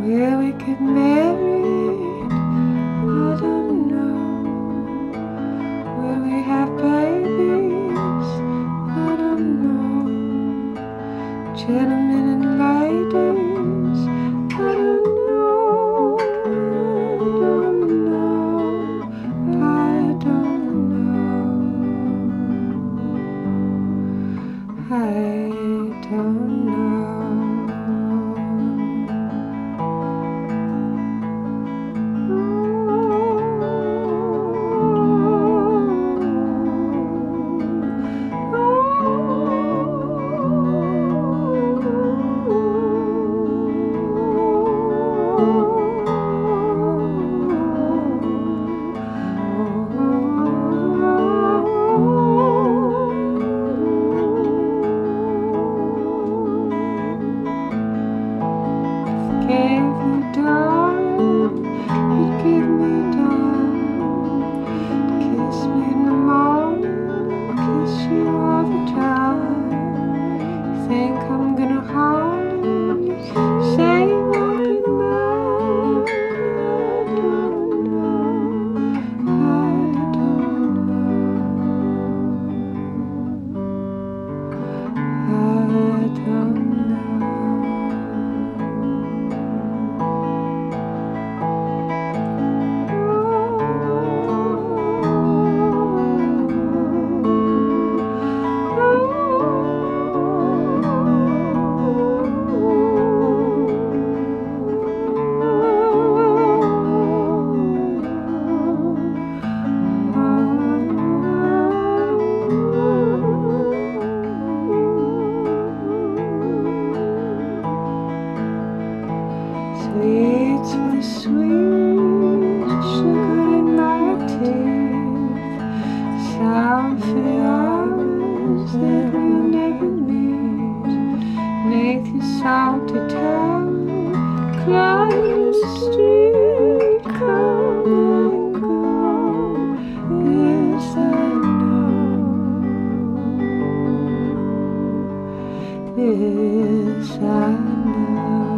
Will we get married? I don't know. Will we have babies? I don't know. Gentlemen and ladies, I don't know. I don't know. I don't know. Gave you darling, you'd give me down. Kiss me in the morning, kiss you all the time. You think I'm gonna harm you? Say you won't be mine. I don't know. I don't know. Sweets for the sweet, sugar in my teeth, sour for the hours that we'll never meet. Beneath your salty tower, climb the street, come and go. Yes, I know. Yes, I know.